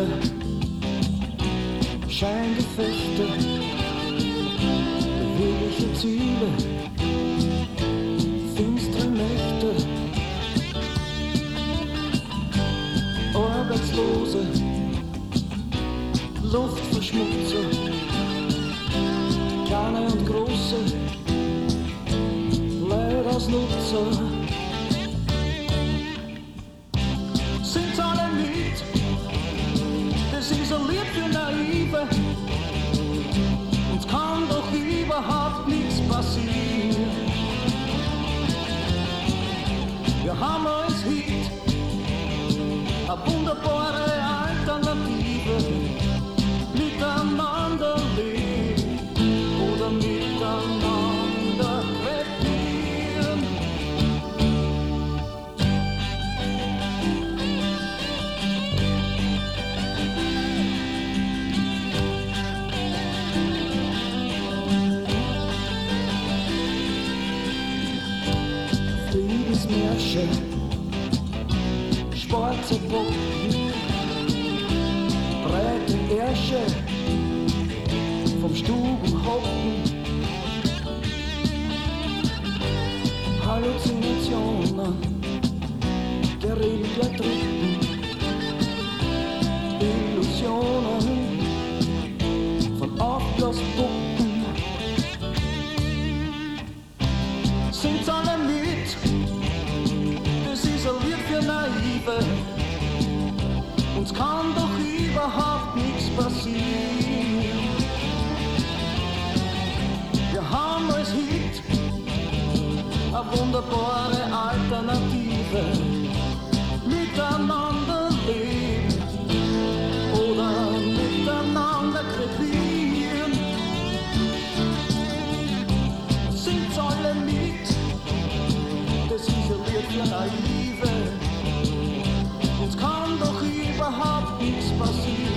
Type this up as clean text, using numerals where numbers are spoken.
Spiele, Scheingefechte, bewegliche Ziele, finstere Nächte, Arbeitslose, Luftverschmutzer, kleine und große, Leidausnutzer. Sind alle mit, das ist ein Lied für Naive, uns kann doch überhaupt nichts passieren. Wir haben als Hit eine wunderbare Alternative, miteinander leben oder miteinander krepieren. Friedensmärsche, schwarze Puppen, breite Ärsche vom Stubenhoppen, Halluzinationen, geregelte Truppen, Illusionen von Aufblaspuppen. Singt's alle mit, das ist ein Lied für Naive, uns kann doch überhaupt nichts passieren. Wir haben als Hit eine wunderbare Alternative, miteinander leben oder miteinander krepieren. Singt's alle mit, das ist ein Lied für Naive, uns kann doch überhaupt nichts passieren.